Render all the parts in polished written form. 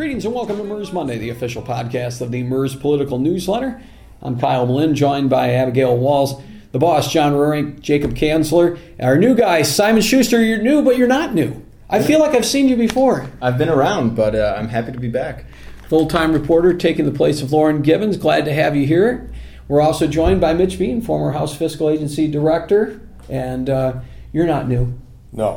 Greetings and welcome to MERS Monday, the official podcast of the MERS Political Newsletter. I'm Kyle Blinn, joined by Abigail Walls, the boss, John Roehring, Jacob Kanzler, our new guy, Simon Schuster. You're new, but you're not new. I feel like I've seen you before. I've been around, but I'm happy to be back. Full-time reporter taking the place of Lauren Gibbons. Glad to have you here. We're also joined by Mitch Bean, former House Fiscal Agency Director, and you're not new. No.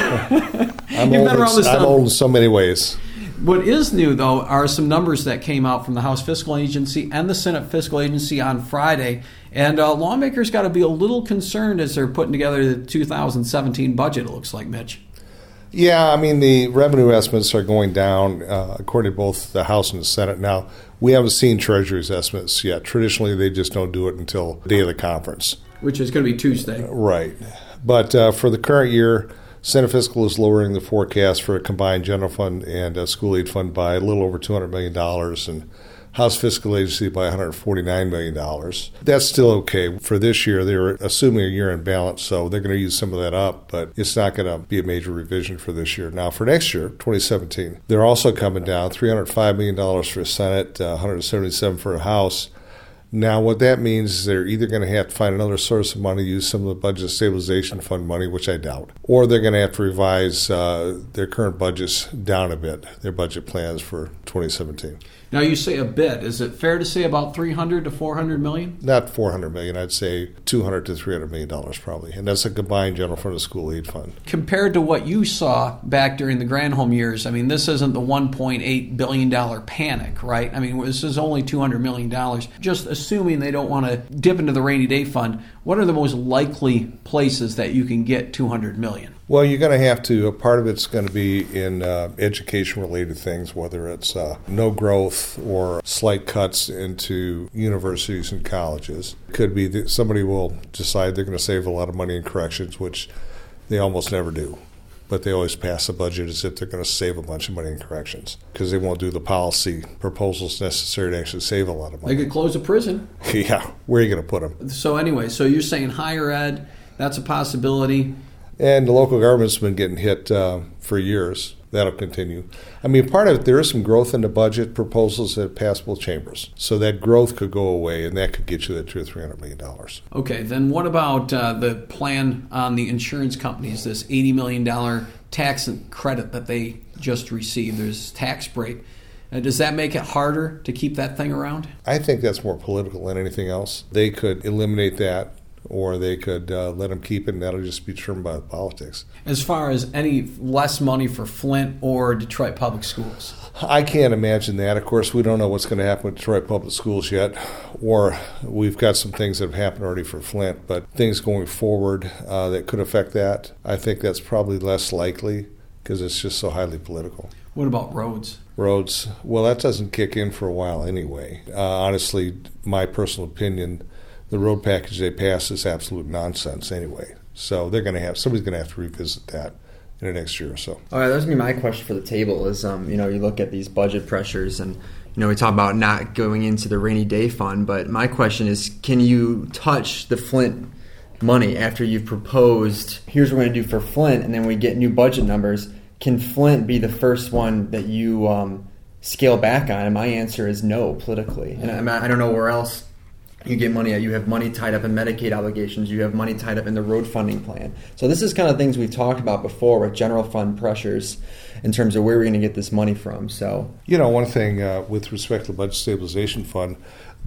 I'm old in so many ways. What is new, though, are some numbers that came out from the House Fiscal Agency and the Senate Fiscal Agency on Friday. And lawmakers got to be a little concerned as they're putting together the 2017 budget, it looks like, Mitch. Yeah, I mean, the revenue estimates are going down according to both the House and the Senate. Now, we haven't seen Treasury's estimates yet. Traditionally, they just don't do it until the day of the conference. Which is going to be Tuesday. Right. But for the current year, Senate Fiscal is lowering the forecast for a combined general fund and school aid fund by a little over $200 million and House Fiscal Agency by $149 million. That's still okay. For this year, they're assuming a year-end balance, so they're going to use some of that up, but it's not going to be a major revision for this year. Now, for next year, 2017, they're also coming down $305 million for the Senate, $177 million for the House. Now, what that means is they're either going to have to find another source of money, use some of the Budget Stabilization Fund money, which I doubt, or they're going to have to revise their current budgets down a bit, their budget plans for 2017. Now, you say a bit. Is it fair to say about $300 to $400 million? Not $400 million. I'd say $200 to $300 million probably, and that's a combined general fund and school aid fund. Compared to what you saw back during the Granholm years, I mean, this isn't the $1.8 billion panic, right? I mean, this is only $200 million. Just assuming they don't want to dip into the rainy day fund, what are the most likely places that you can get $200 million? Well, you're going to have to, part of it's going to be in education-related things, whether it's no growth or slight cuts into universities and colleges. It could be that somebody will decide they're going to save a lot of money in corrections, which they almost never do. But they always pass a budget as if they're going to save a bunch of money in corrections because they won't do the policy proposals necessary to actually save a lot of money. They could close a prison. Yeah, where are you going to put them? So anyway, so you're saying higher ed, that's a possibility. And the local government's been getting hit for years. That'll continue. I mean, part of it, there is some growth in the budget proposals that pass both chambers. So that growth could go away, and that could get you that $200 or $300 million. Okay, then what about the plan on the insurance companies, this $80 million tax credit that they just received? There's tax break. Does that make it harder to keep that thing around? I think that's more political than anything else. They could eliminate that, or they could let them keep it, and that'll just be determined by the politics. As far as any less money for Flint or Detroit Public Schools? I can't imagine that. Of course, we don't know what's going to happen with Detroit Public Schools yet, or we've got some things that have happened already for Flint, but things going forward that could affect that, I think that's probably less likely because it's just so highly political. What about roads? Roads, well, that doesn't kick in for a while anyway. Honestly, my personal opinion, the road package they passed is absolute nonsense anyway. So somebody's going to have to revisit that in the next year or so. All right, that's going to be my question for the table is, you look at these budget pressures and, we talk about not going into the rainy day fund, but my question is, can you touch the Flint money after you've proposed, here's what we're going to do for Flint, and then we get new budget numbers? Can Flint be the first one that you scale back on? And my answer is no, politically. And I don't know where else you get money. You have money tied up in Medicaid obligations. You have money tied up in the road funding plan. So this is kind of things we've talked about before with general fund pressures in terms of where we're going to get this money from. So, one thing with respect to the Budget Stabilization Fund,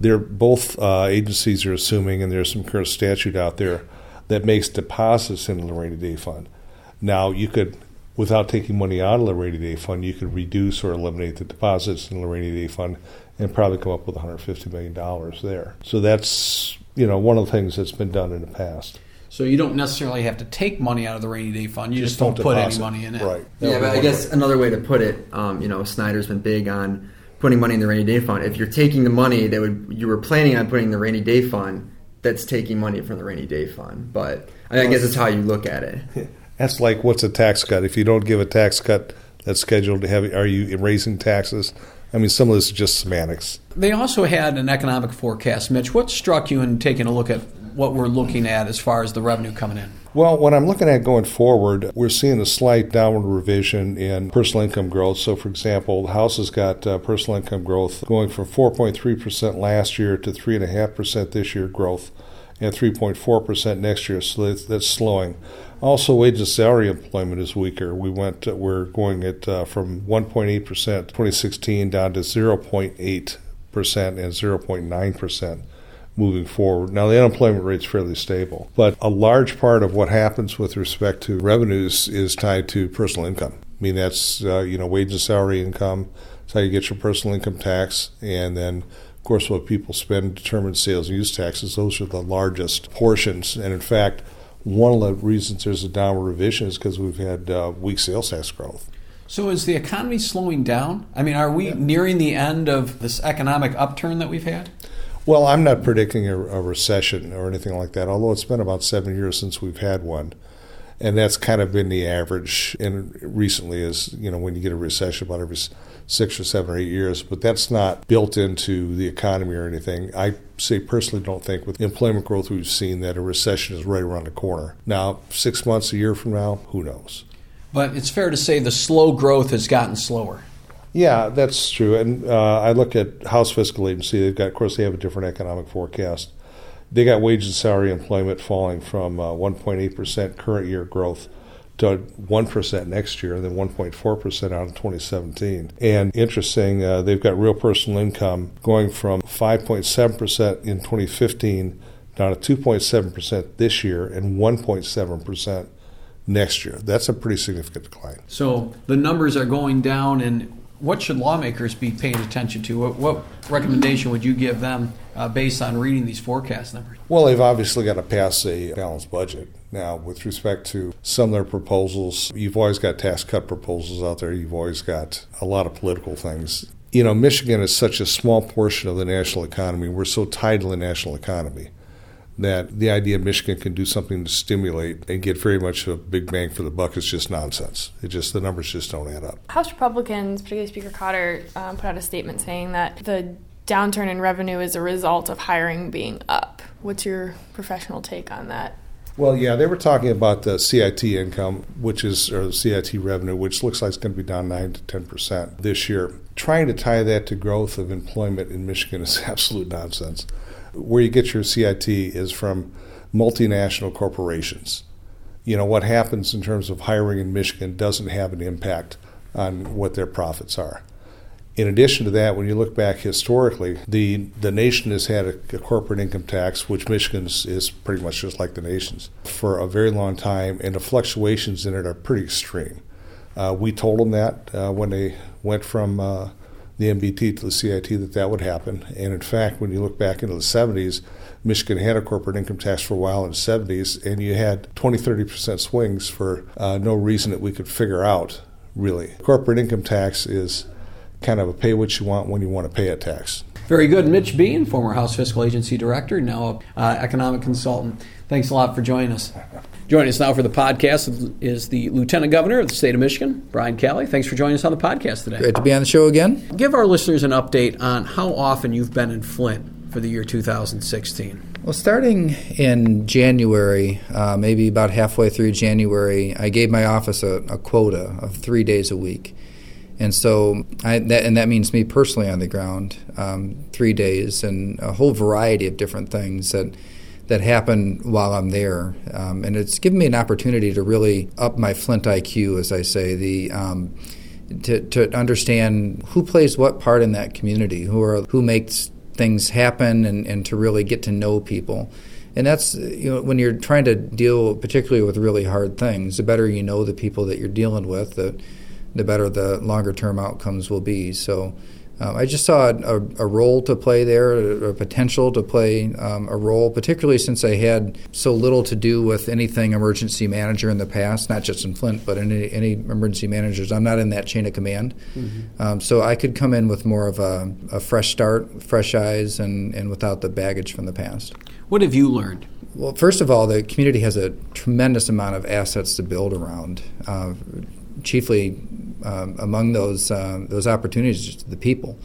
both agencies are assuming, and there's some current statute out there that makes deposits into the rainy day fund. Now, you could, without taking money out of the rainy day fund, you could reduce or eliminate the deposits in the rainy day fund and probably come up with $150 million there. So that's, one of the things that's been done in the past. So you don't necessarily have to take money out of the rainy day fund. You just don't put any money in it. Right. Yeah, but I guess another way to put it, Snyder's been big on putting money in the rainy day fund. If you're taking the money that you were planning on putting in the rainy day fund, that's taking money from the rainy day fund. But I guess that's how you look at it. That's like, what's a tax cut? If you don't give a tax cut that's scheduled to have, are you raising taxes? I mean, some of this is just semantics. They also had an economic forecast. Mitch, what struck you in taking a look at what we're looking at as far as the revenue coming in? Well, what I'm looking at going forward, we're seeing a slight downward revision in personal income growth. So, for example, the House has got personal income growth going from 4.3% last year to 3.5% this year growth, and 3.4% next year. So that's slowing. Also, wage and salary employment is weaker. We're going at from 1.8% 2016 down to 0.8% and 0.9%. moving forward. Now, the unemployment rate's fairly stable, but a large part of what happens with respect to revenues is tied to personal income. I mean, that's, wage and salary income. That's how you get your personal income tax. And then, of course, what people spend determines sales and use taxes. Those are the largest portions. And, in fact, one of the reasons there's a downward revision is because we've had weak sales tax growth. So is the economy slowing down? I mean, are we nearing the end of this economic upturn that we've had? Well, I'm not predicting a recession or anything like that, although it's been about 7 years since we've had one. And that's kind of been the average. And recently is, when you get a recession about every 6 or 7 or 8 years. But that's not built into the economy or anything. I personally don't think with the employment growth we've seen that a recession is right around the corner. Now, 6 months, a year from now, who knows? But it's fair to say the slow growth has gotten slower. Yeah, that's true. And I look at House Fiscal Agency. Of course, they have a different economic forecast. They got wage and salary employment falling from 1.8% current year growth to 1% next year, and then 1.4% out in 2017. And interesting, they've got real personal income going from 5.7% in 2015 down to 2.7% this year and 1.7% next year. That's a pretty significant decline. So the numbers are going down, and what should lawmakers be paying attention to? What recommendation would you give them based on reading these forecast numbers? Well, they've obviously got to pass a balanced budget. Now, with respect to some of their proposals, you've always got tax cut proposals out there. You've always got a lot of political things. Michigan is such a small portion of the national economy. We're so tied to the national economy that the idea Michigan can do something to stimulate and get very much a big bang for the buck is just nonsense. The numbers just don't add up. House Republicans, particularly Speaker Cotter, put out a statement saying that the downturn in revenue is a result of hiring being up. What's your professional take on that? Well, yeah, they were talking about the CIT income, or the CIT revenue, which looks like it's going to be down 9 to 10% this year. Trying to tie that to growth of employment in Michigan is absolute nonsense. Where you get your CIT is from multinational corporations. What happens in terms of hiring in Michigan doesn't have an impact on what their profits are. In addition to that, when you look back historically, the nation has had a corporate income tax, which Michigan is pretty much just like the nation's, for a very long time, and the fluctuations in it are pretty extreme. We told them that when they went from the MBT to the CIT that would happen. And in fact, when you look back into the 70s, Michigan had a corporate income tax for a while in the 70s, and you had 20-30% swings for no reason that we could figure out, really. Corporate income tax is kind of a pay what you want when you want to pay a tax. Very good. Mitch Bean, former House Fiscal Agency Director, now economic consultant. Thanks a lot for joining us. Joining us now for the podcast is the Lieutenant Governor of the state of Michigan, Brian Calley. Thanks for joining us on the podcast today. Great to be on the show again. Give our listeners an update on how often you've been in Flint for the year 2016. Well, starting in January, maybe about halfway through January, I gave my office a quota of 3 days a week. And so that means me personally on the ground, 3 days, and a whole variety of different things that happen while I'm there. And it's given me an opportunity to really up my Flint IQ, as I say, to understand who plays what part in that community, who makes things happen, and to really get to know people. And that's, when you're trying to deal particularly with really hard things, the better you know the people that you're dealing with, the better the longer-term outcomes will be. So I just saw a role to play there, a potential to play a role, particularly since I had so little to do with anything emergency manager in the past, not just in Flint, but in any emergency managers. I'm not in that chain of command. Mm-hmm. So I could come in with more of a fresh start, fresh eyes, and without the baggage from the past. What have you learned? Well, first of all, the community has a tremendous amount of assets to build around. Chiefly among those opportunities, just the people.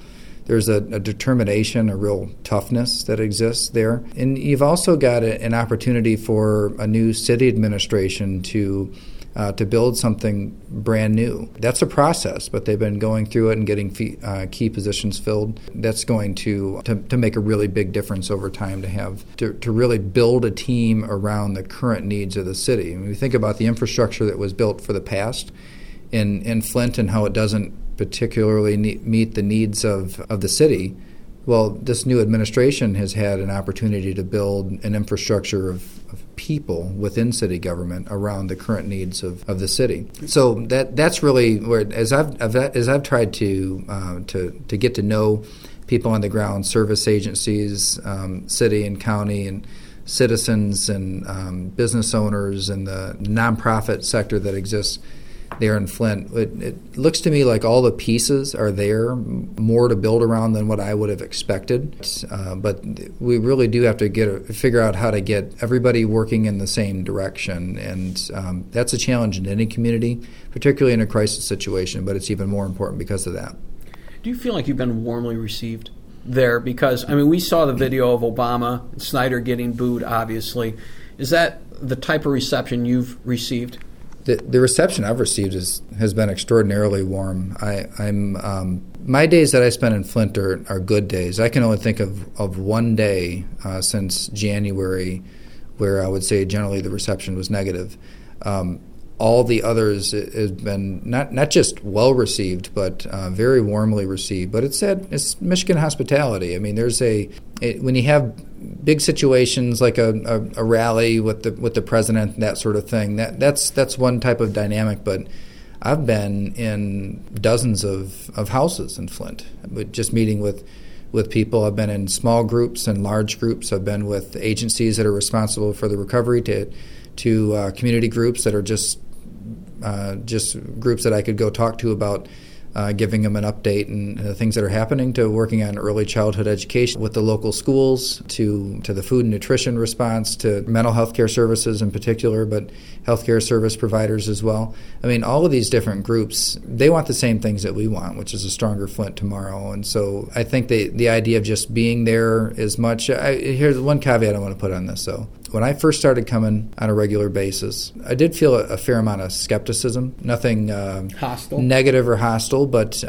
There's a determination, a real toughness that exists there. And you've also got an opportunity for a new city administration to build something brand new. That's a process, but they've been going through it and getting key positions filled. That's going to make a really big difference over time to really build a team around the current needs of the city. When we think about the infrastructure that was built for the past in Flint and how it doesn't particularly meet the needs of the city, well, this new administration has had an opportunity to build an infrastructure of people within city government around the current needs of the city. So that's really where, as I've tried to get to know people on the ground, service agencies, city and county, and citizens and business owners, and the nonprofit sector that exists there in Flint, it looks to me like all the pieces are there, more to build around than what I would have expected. But we really do have to figure out how to get everybody working in the same direction. And that's a challenge in any community, particularly in a crisis situation, but it's even more important because of that. Do you feel like you've been warmly received there? Because, I mean, we saw the video of Obama and Snyder getting booed, obviously. Is that the type of reception you've received? The reception I've received has been extraordinarily warm. My days that I spent in Flint are good days. I can only think of one day since January where I would say generally the reception was negative. All the others have been not just well received, but very warmly received. But it's Michigan hospitality. I mean, when you have big situations like a rally with the president, that sort of thing, that's one type of dynamic. But I've been in dozens of houses in Flint, just meeting with people. I've been in small groups and large groups. I've been with agencies that are responsible for the recovery to community groups that are just groups that I could go talk to about giving them an update and the things that are happening, to working on early childhood education with the local schools, to the food and nutrition response, to mental health care services in particular, but healthcare service providers as well. I mean, all of these different groups, they want the same things that we want, which is a stronger Flint tomorrow. And so I think the idea of just being there is much. Here's one caveat I want to put on this, though. When I first started coming on a regular basis, I did feel a fair amount of skepticism. Nothing hostile, negative or hostile, but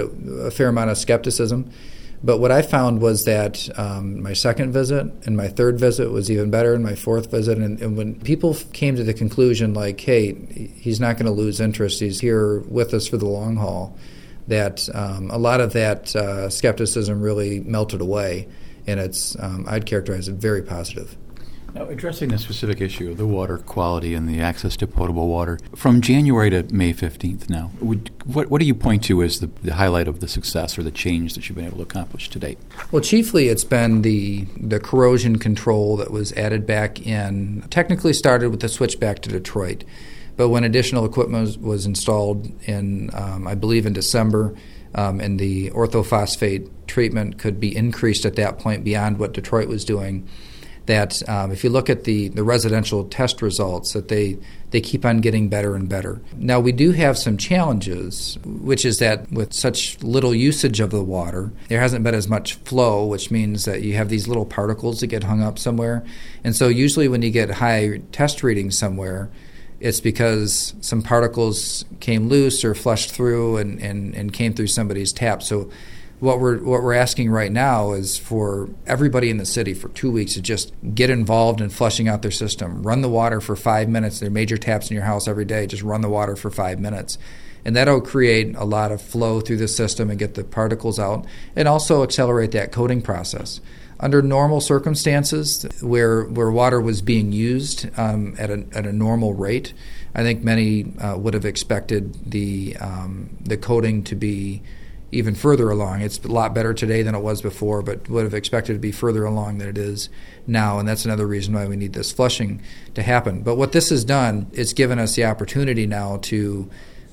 a fair amount of skepticism. But what I found was that my second visit and my third visit was even better, and my fourth visit. And when people came to the conclusion, like, hey, he's not going to lose interest, he's here with us for the long haul, that a lot of that skepticism really melted away. And I'd characterize it very positive. Now, addressing the specific issue of the water quality and the access to potable water, from January to May 15th now, what do you point to as the highlight of the success or the change that you've been able to accomplish to date? Well, chiefly it's been the corrosion control that was added back in, technically started with the switch back to Detroit. But when additional equipment was installed in, I believe in December, and the orthophosphate treatment could be increased at that point beyond what Detroit was doing, that if you look at the residential test results, that they keep on getting better and better. Now, we do have some challenges, which is that with such little usage of the water, there hasn't been as much flow, which means that you have these little particles that get hung up somewhere. And so usually when you get high test readings somewhere, it's because some particles came loose or flushed through and came through somebody's tap. So what we're asking right now is for everybody in the city for 2 weeks to just get involved in flushing out their system. Run the water for 5 minutes. There are major taps in your house every day. Just run the water for 5 minutes. And that'll create a lot of flow through the system and get the particles out, and also accelerate that coating process. Under normal circumstances, where water was being used at a normal rate, I think many would have expected the coating to be even further along. It's a lot better today than it was before, but would have expected to be further along than it is now, and that's another reason why we need this flushing to happen. But what this has done, it's given us the opportunity now to,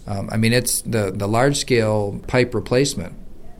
it's the large-scale pipe replacement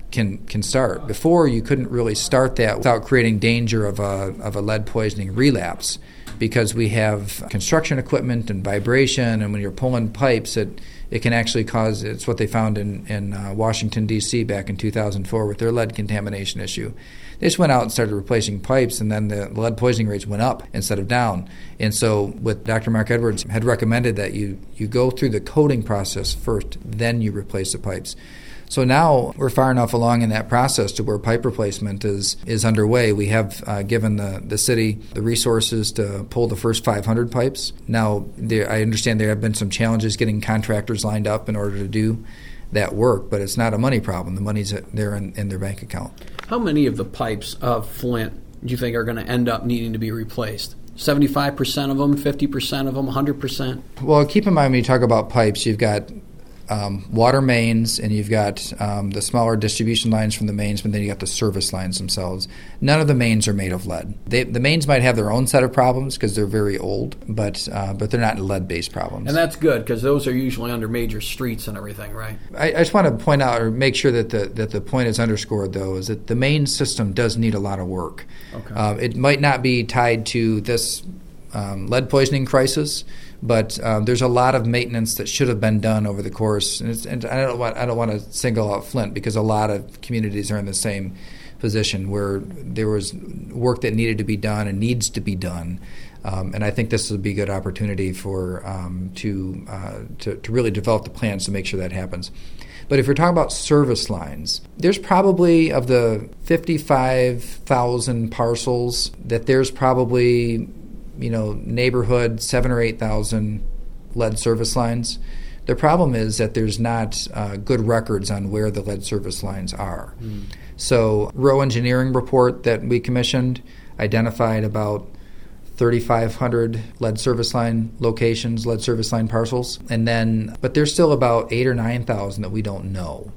can start. Before, you couldn't really start that without creating danger of a lead poisoning relapse. because we have construction equipment and vibration, and when you're pulling pipes, it can actually cause, it's what they found in Washington, D.C. back in 2004 with their lead contamination issue. They just went out and started replacing pipes, and then the lead poisoning rates went up instead of down. And so what Dr. Mark Edwards had recommended that you go through the coating process first, then you replace the pipes. So now we're far enough along in that process to where pipe replacement is underway. We have given the city the resources to pull the first 500 pipes. Now, I understand there have been some challenges getting contractors lined up in order to do that work, but it's not a money problem. The money's there in their bank account. How many of the pipes of Flint do you think are going to end up needing to be replaced? 75% of them, 50% of them, 100%? Well, keep in mind when you talk about pipes, you've got water mains, and you've got the smaller distribution lines from the mains, but then you got the service lines themselves. None of the mains are made of lead. The mains might have their own set of problems because they're very old, but they're not lead-based problems. And that's good because those are usually under major streets and everything, right? I just want to point out or make sure that the point is underscored, though, is that the main system does need a lot of work. Okay. It might not be tied to this lead poisoning crisis, but there's a lot of maintenance that should have been done over the course. And I don't want to single out Flint because a lot of communities are in the same position where there was work that needed to be done and needs to be done. And I think this would be a good opportunity for to really develop the plans to make sure that happens. But if you're talking about service lines, there's probably, of the 55,000 parcels, that there's probably neighborhood 7,000 or 8,000 lead service lines. The problem is that there's not good records on where the lead service lines are. So, Rowe Engineering report that we commissioned identified about 3,500 lead service line locations, lead service line parcels, but there's still about 8,000 or 9,000 that we don't know.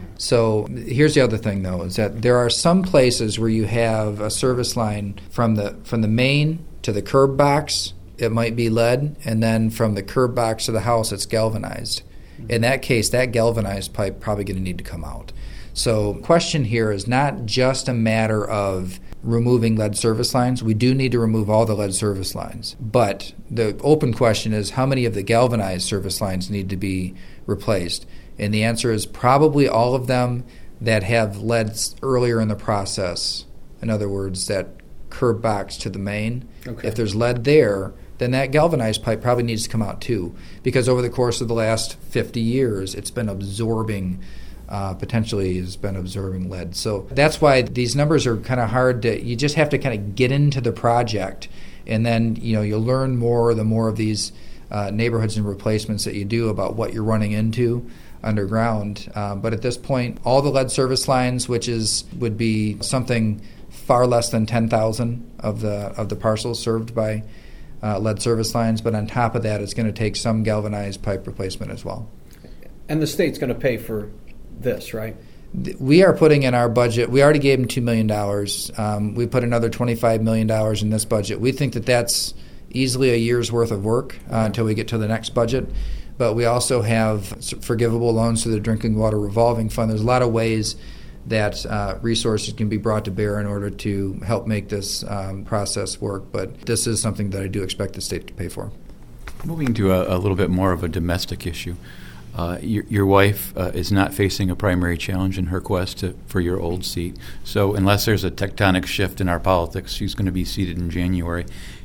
So here's the other thing, though, is that there are some places where you have a service line from the main to the curb box, it might be lead, and then from the curb box to the house, it's galvanized. In that case, that galvanized pipe probably going to need to come out. So the question here is not just a matter of removing lead service lines. We do need to remove all the lead service lines. But the open question is how many of the galvanized service lines need to be replaced? And the answer is probably all of them that have lead earlier in the process. In other words, that curb box to the main. Okay. If there's lead there, then that galvanized pipe probably needs to come out too, because over the course of the last 50 years, it's been absorbing, potentially has been absorbing lead. So that's why these numbers are kind of hard you just have to kind of get into the project, and then you'll learn more the more of these neighborhoods and replacements that you do about what you're running into underground. But at this point, all the lead service lines, which would be something far less than 10,000 of the parcels served by lead service lines, but on top of that, it's going to take some galvanized pipe replacement as well. And the state's going to pay for this, right? We are putting in our budget. We already gave them $2 million. We put another $25 million in this budget. We think that that's easily a year's worth of work until we get to the next budget. But we also have forgivable loans through the Drinking Water Revolving Fund. There's a lot of ways that resources can be brought to bear in order to help make this process work. But this is something that I do expect the state to pay for. Moving to a little bit more of a domestic issue. Your wife is not facing a primary challenge in her quest for your old seat. So unless there's a tectonic shift in our politics, she's going to be seated in January.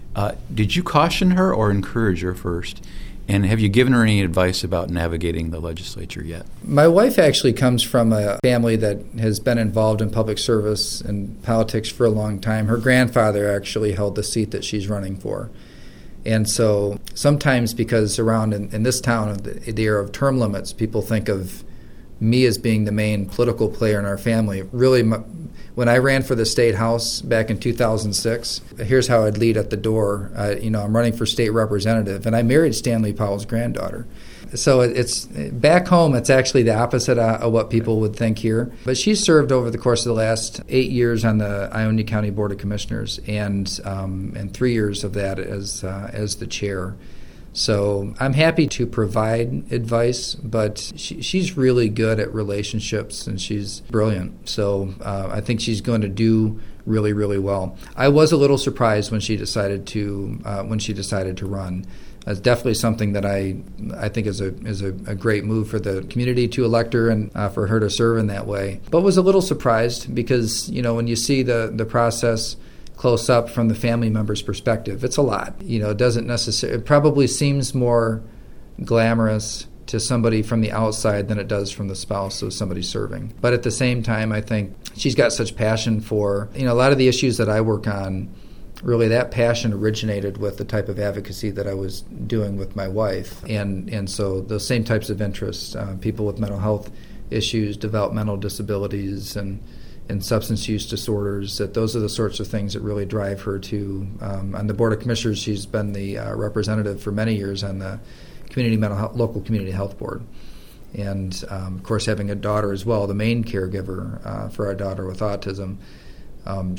Did you caution her or encourage her first? And have you given her any advice about navigating the legislature yet? My wife actually comes from a family that has been involved in public service and politics for a long time. Her grandfather actually held the seat that she's running for. And so sometimes, because around in this town, the era of term limits, people think of me as being the main political player in our family. Really, when I ran for the state house back in 2006, here's how I'd lead at the door. I'm running for state representative, and I married Stanley Powell's granddaughter. So it's back home, it's actually the opposite of what people would think here. But she served over the course of the last 8 years on the Ionia County Board of Commissioners, and 3 years of that as the chair. So I'm happy to provide advice, but she's really good at relationships, and she's brilliant. So I think she's going to do really, really well. I was a little surprised when she decided to run. It's definitely something that I think is a great move for the community to elect her and for her to serve in that way. But was a little surprised because, when you see the process close up from the family member's perspective, it's a lot. It doesn't necessarily, it probably seems more glamorous to somebody from the outside than it does from the spouse of somebody serving. But at the same time, I think she's got such passion for, a lot of the issues that I work on. Really, that passion originated with the type of advocacy that I was doing with my wife. And so those same types of interests, people with mental health issues, developmental disabilities, and substance use disorders, that those are the sorts of things that really drive her to. On the Board of Commissioners, she's been the representative for many years on the local community health board. And, of course, having a daughter as well, the main caregiver for our daughter with autism. I'm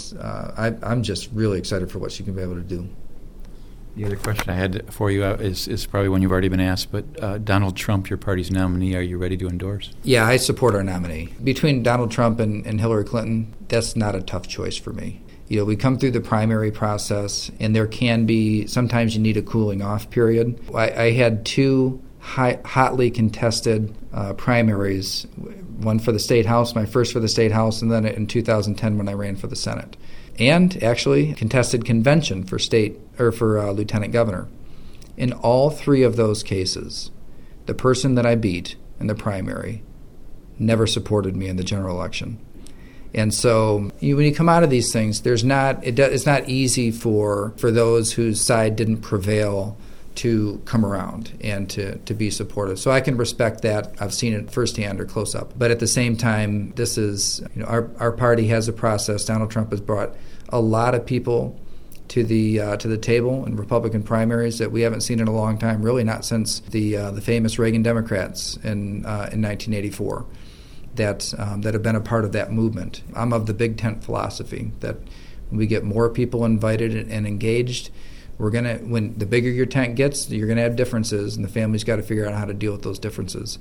just really excited for what she can be able to do. The other question I had for you is probably one you've already been asked, but Donald Trump, your party's nominee, are you ready to endorse? Yeah, I support our nominee. Between Donald Trump and Hillary Clinton, that's not a tough choice for me. We come through the primary process, and there can be, sometimes you need a cooling off period. I had two hotly contested primaries, one for the State House, my first for the State House, and then in 2010 when I ran for the Senate. And actually contested convention for lieutenant governor. In all three of those cases, the person that I beat in the primary never supported me in the general election. And so when you come out of these things, it's not easy for those whose side didn't prevail to come around and to be supportive. So I can respect that. I've seen it firsthand or close up. But at the same time, this is, our party has a process. Donald Trump has brought a lot of people to the table in Republican primaries that we haven't seen in a long time, really not since the famous Reagan Democrats in 1984 that have been a part of that movement. I'm of the big tent philosophy that when we get more people invited and engaged, when the bigger your tent gets, you're going to have differences, and the family's got to figure out how to deal with those differences.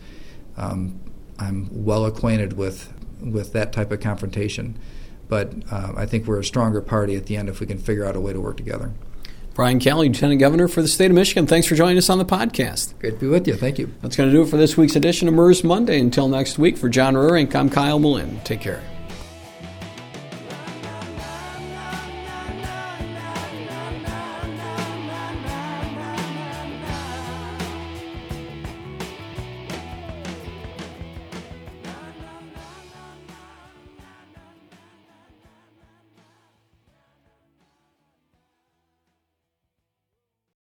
I'm well acquainted with that type of confrontation, but I think we're a stronger party at the end if we can figure out a way to work together. Brian Calley, Lieutenant Governor for the state of Michigan, thanks for joining us on the podcast. Great to be with you. Thank you. That's going to do it for this week's edition of MERS Monday. Until next week, for John Ruhrink, I'm Kyle Malin. Take care.